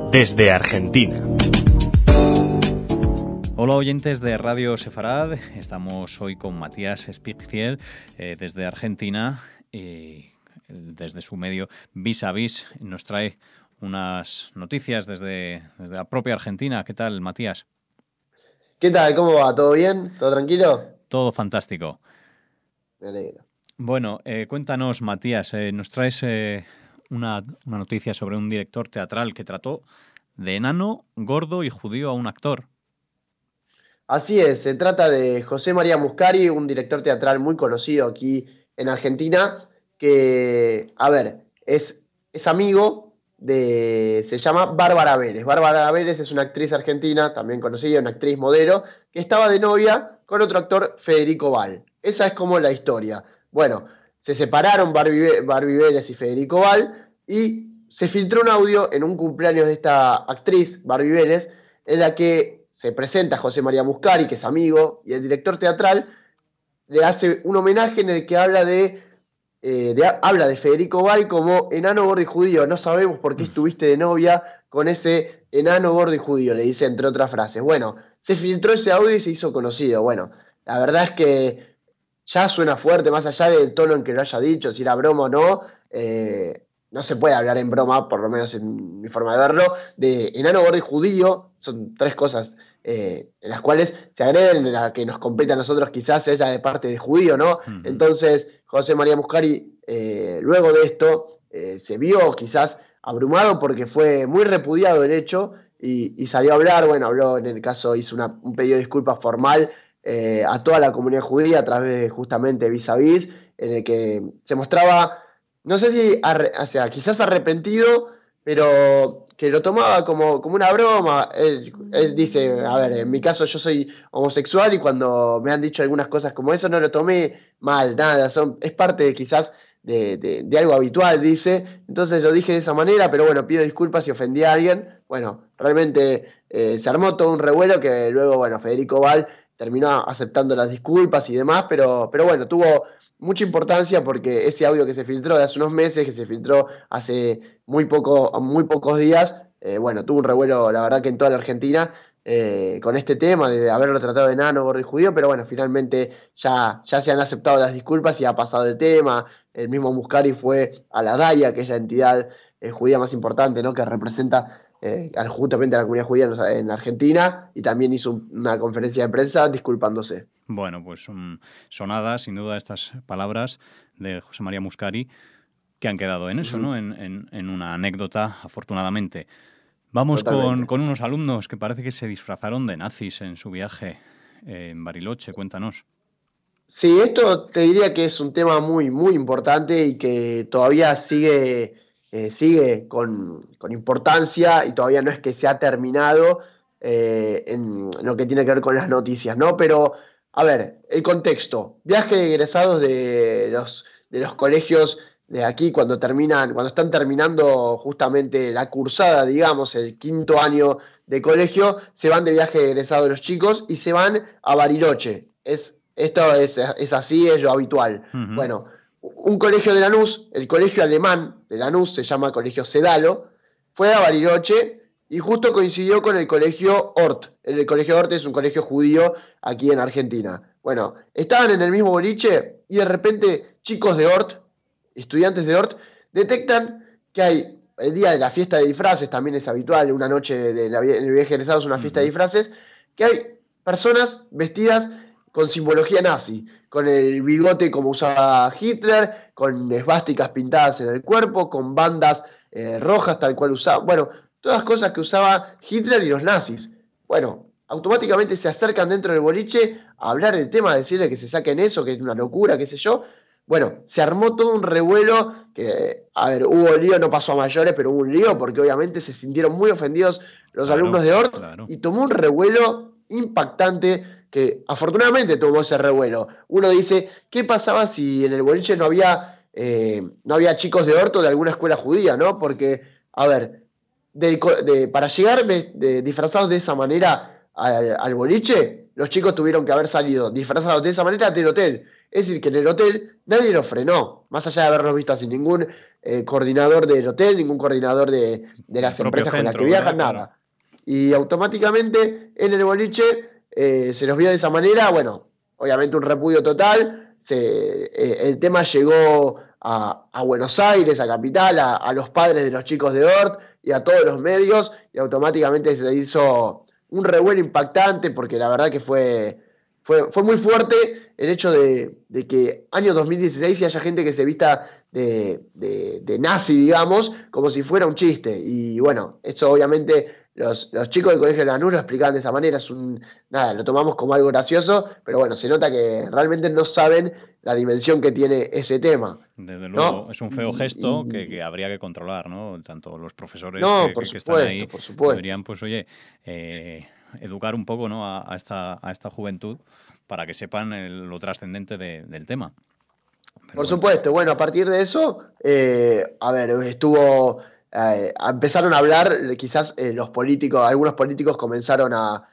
desde Argentina. Hola oyentes de Radio Sefarad, estamos hoy con Matías Spigciel desde Argentina y desde su medio Vis a Vis nos trae unas noticias desde la propia Argentina. ¿Qué tal, Matías? ¿Qué tal? ¿Cómo va? ¿Todo bien? ¿Todo tranquilo? Todo fantástico. Me alegro. Bueno, cuéntanos, Matías, nos traes una noticia sobre un director teatral que trató de enano, gordo y judío a un actor. Así es, se trata de José María Muscari, un director teatral muy conocido aquí en Argentina, que, es amigo se llama Bárbara Vélez. Bárbara Vélez es una actriz argentina, también conocida, una actriz modelo, que estaba de novia con otro actor, Federico Val. Esa es como la historia. Bueno, se separaron Barbie Vélez y Federico Val y se filtró un audio en un cumpleaños de esta actriz, Barbie Vélez, en la que se presenta José María Muscari, que es amigo, y el director teatral le hace un homenaje en el que habla habla de Federico Val como enano, gordo y judío. No sabemos por qué estuviste de novia con ese enano, gordo y judío, le dice entre otras frases. Bueno, se filtró ese audio y se hizo conocido. Bueno, la verdad es que ya suena fuerte, más allá del tono en que lo haya dicho, si era broma o no. No se puede hablar en broma, por lo menos en mi forma de verlo, de enano, gordo y judío. Son tres cosas en las cuales se agreden, en la que nos compete a nosotros quizás ella de parte de judío, ¿no? Uh-huh. Entonces, José María Muscari, luego de esto, se vio quizás abrumado porque fue muy repudiado el hecho y salió a hablar. Bueno, habló, en el caso, hizo un pedido de disculpas formal a toda la comunidad judía a través de justamente Vis a Vis, en el que se mostraba, no sé si, quizás arrepentido, pero que lo tomaba como una broma. Él dice, a ver, en mi caso yo soy homosexual y cuando me han dicho algunas cosas como eso no lo tomé mal, nada, es parte quizás de algo habitual, dice. Entonces lo dije de esa manera, pero bueno, pido disculpas si ofendí a alguien. Bueno, realmente se armó todo un revuelo que luego, bueno, Federico Val terminó aceptando las disculpas y demás, pero bueno, tuvo mucha importancia porque ese audio que se filtró de hace unos meses, que se filtró hace muy pocos días, bueno, tuvo un revuelo, la verdad que en toda la Argentina, con este tema de haberlo tratado de enano, gordo y judío, pero bueno, finalmente ya se han aceptado las disculpas y ha pasado el tema. El mismo Muscari fue a la DAIA, que es la entidad judía más importante, ¿no?, que representa justamente a la comunidad judía en Argentina, y también hizo una conferencia de prensa disculpándose. Bueno, pues son sonadas, sin duda, estas palabras de José María Muscari, que han quedado en eso, ¿no? En una anécdota, afortunadamente. Vamos con unos alumnos que parece que se disfrazaron de nazis en su viaje en Bariloche. Cuéntanos. Sí, esto te diría que es un tema muy, muy importante y que todavía sigue con importancia, y todavía no es que se ha terminado en lo que tiene que ver con las noticias, ¿no? Pero, a ver, el contexto. Viaje de egresados de los colegios de aquí cuando están terminando justamente la cursada, digamos, el quinto año de colegio, se van de viaje de egresados los chicos y se van a Bariloche. Esto es así, es lo habitual. Uh-huh. Bueno, un colegio de Lanús, el colegio alemán de Lanús, se llama Colegio Sedalo, fue a Bariloche y justo coincidió con el colegio Ort. El colegio Ort es un colegio judío aquí en Argentina. Bueno, estaban en el mismo boliche y de repente chicos de Ort, estudiantes de Ort, detectan que hay el día de la fiesta de disfraces, también es habitual, una noche en el viaje de egresados, una fiesta de disfraces, que hay personas vestidas con simbología nazi, con el bigote como usaba Hitler, con esvásticas pintadas en el cuerpo, con bandas rojas tal cual usaba, bueno, todas cosas que usaba Hitler y los nazis. Bueno, automáticamente se acercan dentro del boliche a hablar del tema, a decirle que se saquen eso, que es una locura, qué sé yo. Bueno, se armó todo un revuelo que, a ver, hubo lío, no pasó a mayores, pero hubo un lío porque obviamente se sintieron muy ofendidos los alumnos de Ort, y tomó un revuelo impactante que afortunadamente tomó ese revuelo. Uno dice, ¿qué pasaba si en el boliche no había chicos de Ort o de alguna escuela judía, ¿no? Porque, a ver, para llegar disfrazados de esa manera al boliche, los chicos tuvieron que haber salido disfrazados de esa manera del hotel. Es decir, que en el hotel nadie los frenó, más allá de haberlos visto sin ningún coordinador del hotel, ningún coordinador de las empresas con las que viajan, nada. Claro. Y automáticamente en el boliche se los vio de esa manera, bueno, obviamente un repudio total, el tema llegó a Buenos Aires, a Capital, a los padres de los chicos de Ort y a todos los medios, y automáticamente se hizo un revuelo impactante, porque la verdad que fue muy fuerte el hecho de que año 2016 y haya gente que se vista de nazi, digamos, como si fuera un chiste. Y bueno, eso obviamente los chicos del Colegio de Lanús lo explicaban de esa manera. Nada, lo tomamos como algo gracioso, pero bueno, se nota que realmente no saben la dimensión que tiene ese tema. Desde luego, ¿no? Es un feo gesto que habría que controlar, ¿no? Tanto los profesores no, que están ahí deberían, pues oye, educar un poco, ¿no? a esta juventud para que sepan lo trascendente del tema. Pero por supuesto, bueno, a partir de eso, a ver, empezaron a hablar, quizás algunos políticos comenzaron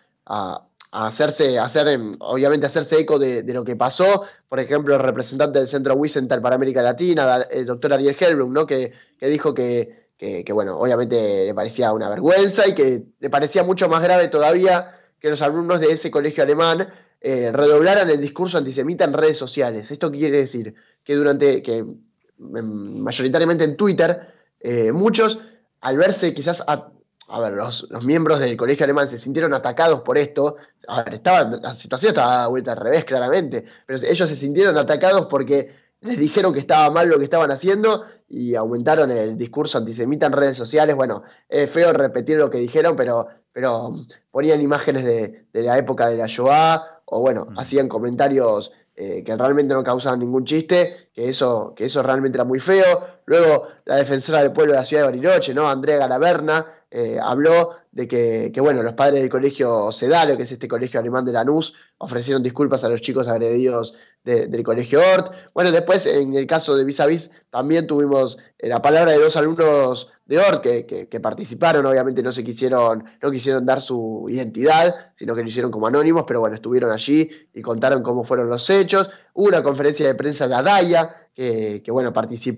obviamente hacerse eco de lo que pasó. Por ejemplo, el representante del Centro Wiesenthal para América Latina, el doctor Ariel Helblum, ¿no? que dijo que bueno, obviamente le parecía una vergüenza y que le parecía mucho más grave todavía que los alumnos de ese colegio alemán redoblaran el discurso antisemita en redes sociales. Esto quiere decir que mayoritariamente en Twitter, muchos, al verse quizás a ver, los miembros del colegio alemán se sintieron atacados por esto. A ver, la situación estaba vuelta al revés, claramente, pero ellos se sintieron atacados porque les dijeron que estaba mal lo que estaban haciendo y aumentaron el discurso antisemita en redes sociales. Bueno, es feo repetir lo que dijeron, pero ponían imágenes de la época de la Shoah, o bueno, hacían comentarios que realmente no causaban ningún chiste, que eso realmente era muy feo. Luego la defensora del pueblo de la ciudad de Bariloche, ¿no? Andrea Galaverna, habló de que bueno, los padres del colegio Sedalo, que es este colegio alemán de Lanús, ofrecieron disculpas a los chicos agredidos del colegio Ort. Bueno, después en el caso de Vis a Vis también tuvimos la palabra de 2 alumnos de Ort que participaron. Obviamente no quisieron dar su identidad, sino que lo hicieron como anónimos, pero bueno, estuvieron allí y contaron cómo fueron los hechos. Hubo una conferencia de prensa en la DAIA, que bueno,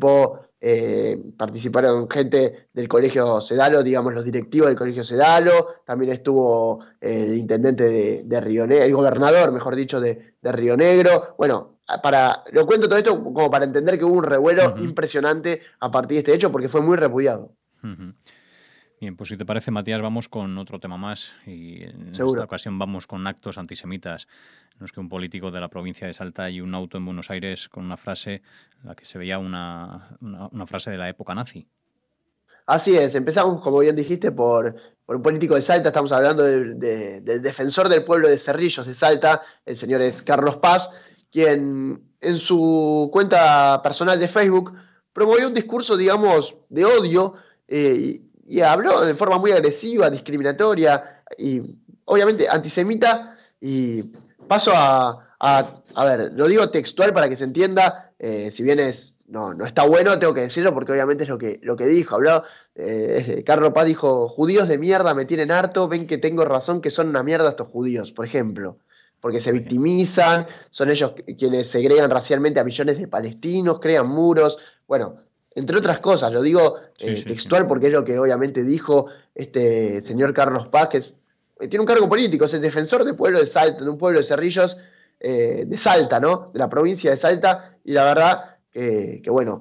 participaron gente del colegio Sedalo, digamos los directivos del colegio Sedalo, también estuvo el intendente de Río Negro, el gobernador, mejor dicho, de Río Negro. Bueno, lo cuento todo esto como para entender que hubo un revuelo impresionante a partir de este hecho, porque fue muy repudiado. Bien, pues si te parece, Matías, vamos con otro tema más, y en esta ocasión vamos con actos antisemitas. No es que un político de la provincia de Salta y un auto en Buenos Aires con una frase en la que se veía una frase de la época nazi. Así es, empezamos, como bien dijiste, por un político de Salta. Estamos hablando del defensor del pueblo de Cerrillos de Salta. El señor es Carlos Paz, quien en su cuenta personal de Facebook promovió un discurso, digamos, de odio, y habló de forma muy agresiva, discriminatoria y obviamente antisemita. Y paso a ver, lo digo textual para que se entienda, si bien no está bueno, tengo que decirlo porque obviamente es lo que dijo. Habló, Carlos Paz dijo: judíos de mierda me tienen harto, ven que tengo razón, que son una mierda estos judíos, por ejemplo, porque se victimizan, son ellos quienes segregan racialmente a millones de palestinos, crean muros, bueno, entre otras cosas. Lo digo textual porque es lo que obviamente dijo este señor Carlos Paz, que tiene un cargo político, es el defensor del pueblo de Salta, de un pueblo de Cerrillos, de Salta, ¿no? De la provincia de Salta. Y la verdad que bueno,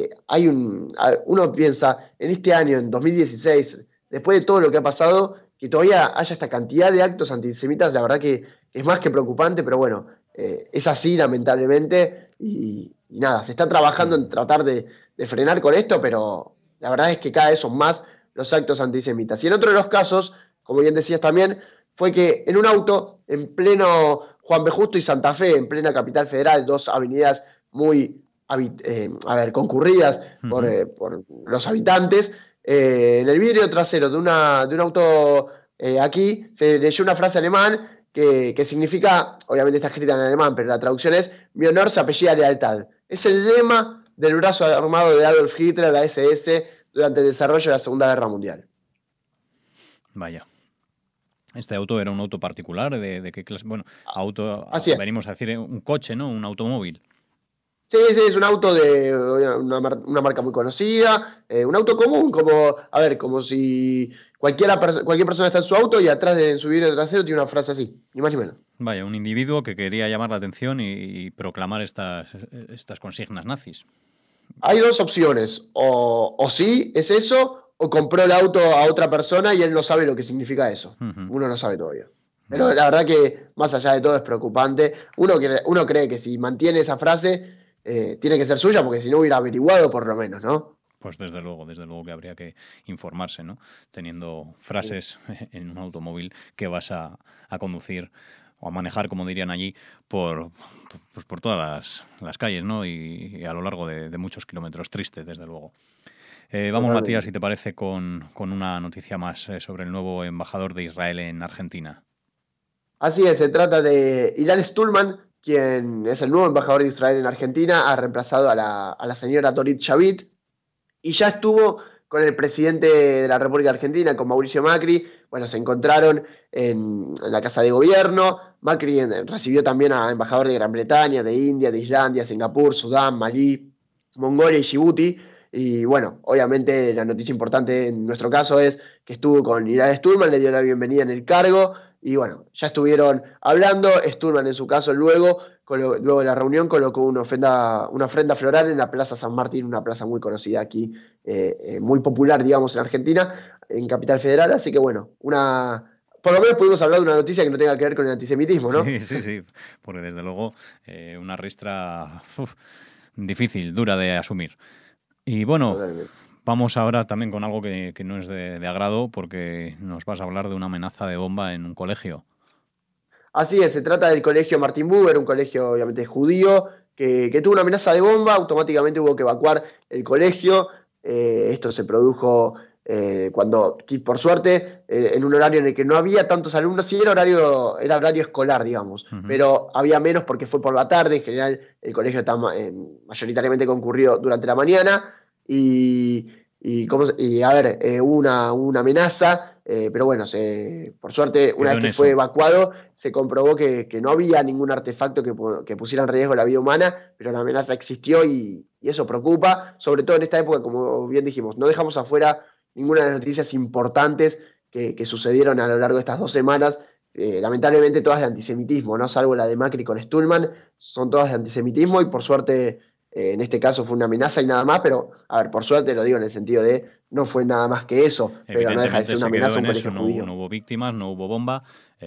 uno piensa en este año, en 2016, después de todo lo que ha pasado, que todavía haya esta cantidad de actos antisemitas. La verdad que es más que preocupante, pero bueno, es así lamentablemente, y nada, se está trabajando en tratar de frenar con esto, pero la verdad es que cada vez son más los actos antisemitas. Y en otro de los casos, como bien decías también, fue que en un auto, en pleno Juan B. Justo y Santa Fe, en plena Capital Federal, dos avenidas muy concurridas por los habitantes, en el vidrio trasero de un auto aquí se leyó una frase alemán que significa, obviamente está escrita en alemán, pero la traducción es: mi honor se apellida lealtad. Es el lema del brazo armado de Adolf Hitler, la SS, durante el desarrollo de la Segunda Guerra Mundial. Vaya. Este auto era un auto particular, ¿de qué clase? Bueno, Así es. venimos a decir un coche, ¿no? Un automóvil. Sí, sí, es un auto de una marca muy conocida, un auto común, como si cualquier persona está en su auto y atrás en su vidrio trasero tiene una frase así, ni más ni menos. Vaya, un individuo que quería llamar la atención y proclamar estas consignas nazis. Hay dos opciones, o sí, es eso, o compró el auto a otra persona y él no sabe lo que significa eso. Uno no sabe todavía. Pero la verdad que más allá de todo es preocupante. Uno cree que si mantiene esa frase, tiene que ser suya, porque si no hubiera averiguado por lo menos, ¿no? Pues desde luego que habría que informarse, ¿no? Teniendo frases en un automóvil que vas a conducir o a manejar, como dirían allí, por todas las calles, ¿no? Y a lo largo de muchos kilómetros. Triste, desde luego. Vamos, Totalmente. Matías, si te parece, con una noticia más sobre el nuevo embajador de Israel en Argentina. Así es, se trata de Ilan Stulman, quien es el nuevo embajador de Israel en Argentina, ha reemplazado a la señora Dorit Shavit, y ya estuvo con el presidente de la República Argentina, con Mauricio Macri. Bueno, se encontraron en la Casa de Gobierno. Macri recibió también a embajador de Gran Bretaña, de India, de Islandia, Singapur, Sudán, Malí, Mongolia y Djibouti. Y bueno, obviamente la noticia importante en nuestro caso es que estuvo con Ilan Stulman, le dio la bienvenida en el cargo. Y bueno, ya estuvieron hablando. Stulman en su caso luego de la reunión colocó una ofrenda floral en la Plaza San Martín, una plaza muy conocida aquí, muy popular, digamos, en Argentina, en Capital Federal. Así que bueno, por lo menos pudimos hablar de una noticia que no tenga que ver con el antisemitismo, ¿no? Sí, porque desde luego una ristra difícil, dura de asumir. Y bueno, Totalmente. vamos ahora también con algo que no es de agrado, porque nos vas a hablar de una amenaza de bomba en un colegio. Así es, se trata del colegio Martin Buber, un colegio obviamente judío, que tuvo una amenaza de bomba. Automáticamente hubo que evacuar el colegio. Esto se produjo cuando, por suerte, en un horario en el que no había tantos alumnos. Sí, era horario escolar, digamos, pero había menos porque fue por la tarde. En general, el colegio está mayoritariamente concurrido durante la mañana. A ver, hubo una amenaza. Pero bueno, por suerte, una Quedó vez en que fue eso. evacuado, se comprobó que no había ningún artefacto que pusiera en riesgo la vida humana, pero la amenaza existió y eso preocupa, sobre todo en esta época, como bien dijimos. No dejamos afuera ninguna de las noticias importantes que sucedieron a lo largo de estas 2 semanas. Lamentablemente todas de antisemitismo, ¿no? Salvo la de Macri con Stulman, son todas de antisemitismo y por suerte en este caso fue una amenaza y nada más, pero a ver, por suerte lo digo en el sentido de no fue nada más que eso, pero no deja de Evidentemente ser una se amenaza quedó a un en eso, colegio no judío. hubo víctimas, no hubo bomba,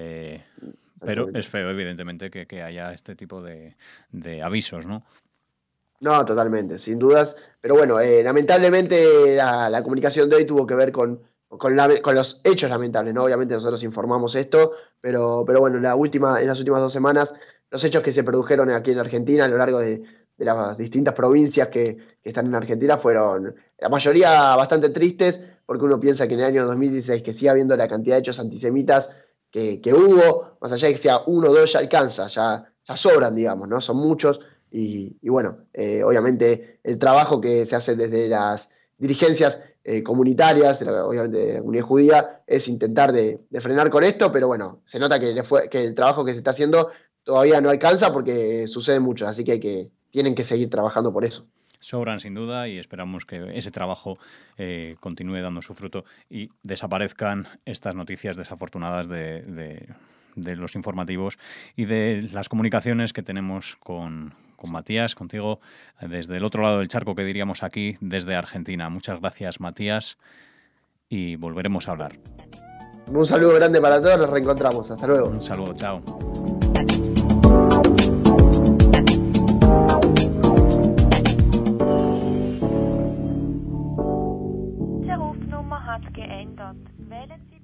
pero Exactamente. es feo, evidentemente, que haya este tipo de avisos, ¿no? No, totalmente, sin dudas. Pero bueno, lamentablemente la comunicación de hoy tuvo que ver con los hechos lamentables, ¿no? Obviamente nosotros informamos esto, pero bueno, en las últimas 2 semanas, los hechos que se produjeron aquí en Argentina a lo largo de las distintas provincias que están en Argentina fueron la mayoría bastante tristes, porque uno piensa que en el año 2016, que sigue habiendo la cantidad de hechos antisemitas que hubo, más allá de que sea uno o dos, ya alcanza, ya sobran, digamos, ¿no? Son muchos. Y bueno, obviamente el trabajo que se hace desde las dirigencias comunitarias, obviamente de la comunidad judía, es intentar de frenar con esto, pero bueno, se nota que el trabajo que se está haciendo todavía no alcanza porque sucede mucho, así que tienen que seguir trabajando por eso. Sobran sin duda y esperamos que ese trabajo continúe dando su fruto y desaparezcan estas noticias desafortunadas de los informativos y de las comunicaciones que tenemos con Matías, contigo, desde el otro lado del charco, que diríamos aquí, desde Argentina. Muchas gracias, Matías, y volveremos a hablar. Un saludo grande para todos, nos reencontramos. Hasta luego. Un saludo, chao. Der Rufnummer hat geändert. Wählen Sie